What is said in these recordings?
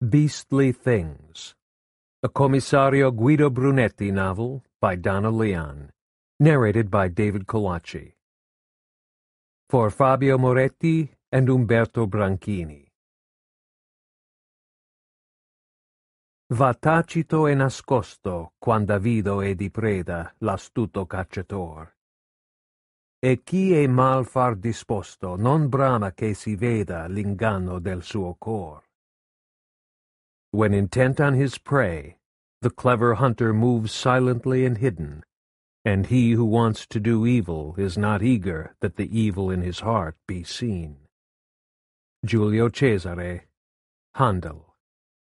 Beastly Things, a Commissario Guido Brunetti novel by Donna Leon, narrated by David Colaci. For Fabio Moretti and Umberto Branchini. Va tacito e nascosto quand'avido e di preda l'astuto cacciator. E chi è mal far disposto non brama che si veda l'inganno del suo cor. When intent on his prey, the clever hunter moves silently and hidden, and he who wants to do evil is not eager that the evil in his heart be seen. Giulio Cesare, Handel.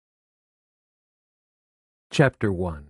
Chapter 1.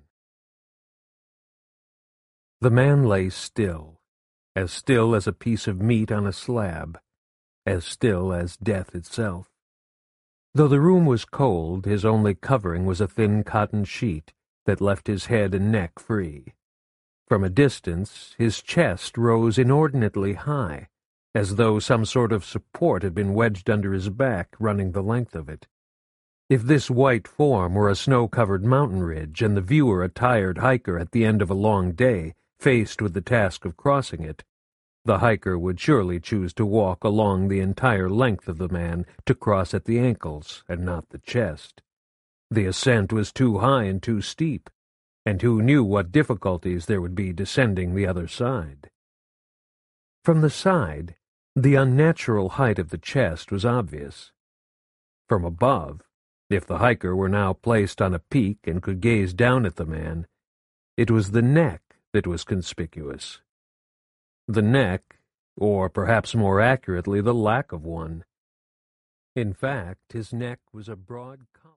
The man lay still as a piece of meat on a slab, as still as death itself. Though the room was cold, his only covering was a thin cotton sheet that left his head and neck free. From a distance, his chest rose inordinately high, as though some sort of support had been wedged under his back, running the length of it. If this white form were a snow-covered mountain ridge, and the viewer a tired hiker at the end of a long day, faced with the task of crossing it, the hiker would surely choose to walk along the entire length of the man to cross at the ankles and not the chest. The ascent was too high and too steep, and who knew what difficulties there would be descending the other side? From the side, the unnatural height of the chest was obvious. From above, if the hiker were now placed on a peak and could gaze down at the man, it was the neck that was conspicuous. The neck, or perhaps more accurately the lack of one. In fact, his neck was a broad column.